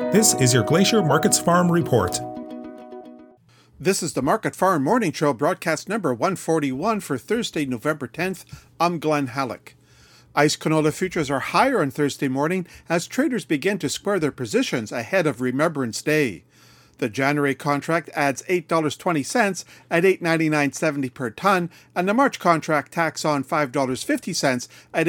This is your Glacier Markets Farm Report. This is the Market Farm Morning Show, broadcast number 141 for Thursday, November 10th. I'm Glenn Halleck. ICE canola futures are higher on Thursday morning as traders begin to square their positions ahead of Remembrance Day. The January contract adds $8.20 at $8.9970 per ton, and the March contract tacks on $5.50 at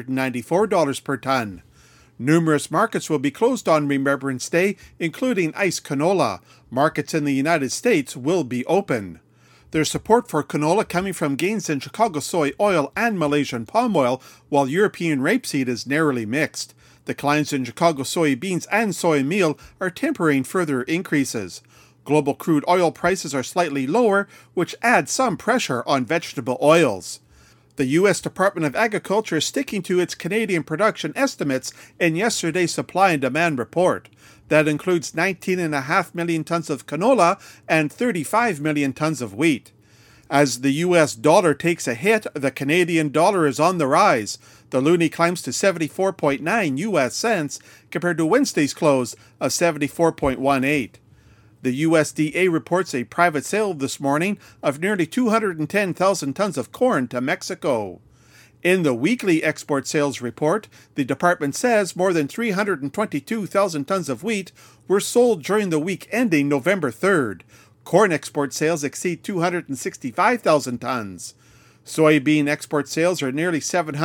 $894 per ton. Numerous markets will be closed on Remembrance Day, including ICE canola. Markets in the United States will be open. There's support for canola coming from gains in Chicago soy oil and Malaysian palm oil, while European rapeseed is narrowly mixed. Declines in Chicago soybeans and soy meal are tempering further increases. Global crude oil prices are slightly lower, which adds some pressure on vegetable oils. The U.S. Department of Agriculture is sticking to its Canadian production estimates in yesterday's supply and demand report. That includes 19.5 million tons of canola and 35 million tons of wheat. As the U.S. dollar takes a hit, the Canadian dollar is on the rise. The loonie climbs to 74.9 U.S. cents compared to Wednesday's close of 74.18. The USDA reports a private sale this morning of nearly 210,000 tons of corn to Mexico. In the weekly export sales report, the department says more than 322,000 tons of wheat were sold during the week ending November 3rd. Corn export sales exceed 265,000 tons. Soybean export sales are nearly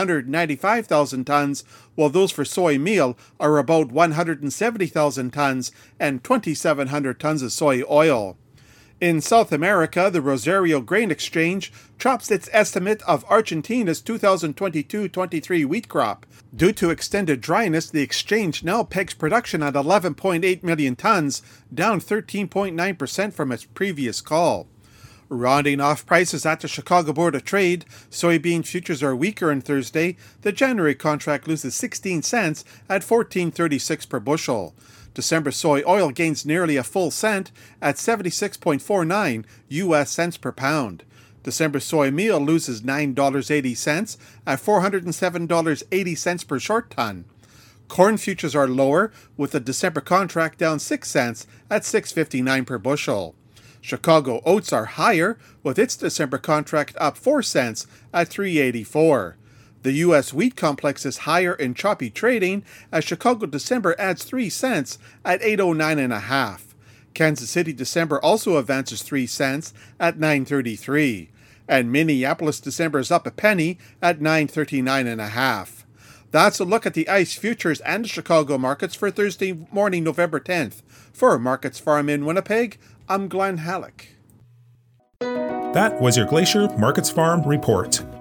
795,000 tons, while those for soy meal are about 170,000 tons and 2,700 tons of soy oil. In South America, the Rosario Grain Exchange chops its estimate of Argentina's 2022-23 wheat crop. Due to extended dryness, the exchange now pegs production at 11.8 million tons, down 13.9% from its previous call. Rounding off prices at the Chicago Board of Trade, soybean futures are weaker on Thursday. The January contract loses 16 cents at $14.36 per bushel. December soy oil gains nearly a full cent at 76.49 U.S. cents per pound. December soy meal loses $9.80 at $407.80 per short ton. Corn futures are lower, with the December contract down 6 cents at $6.59 per bushel. Chicago oats are higher, with its December contract up 4 cents at $3.84. The U.S. wheat complex is higher in choppy trading, as Chicago December adds 3 cents at $8.09.5. Kansas City December also advances 3 cents at $9.33. And Minneapolis December is up a penny at $9.39.5. That's a look at the ICE futures and the Chicago markets for Thursday morning, November 10th. For Markets Farm in Winnipeg, I'm Glenn Halleck. That was your Glacier Markets Farm Report.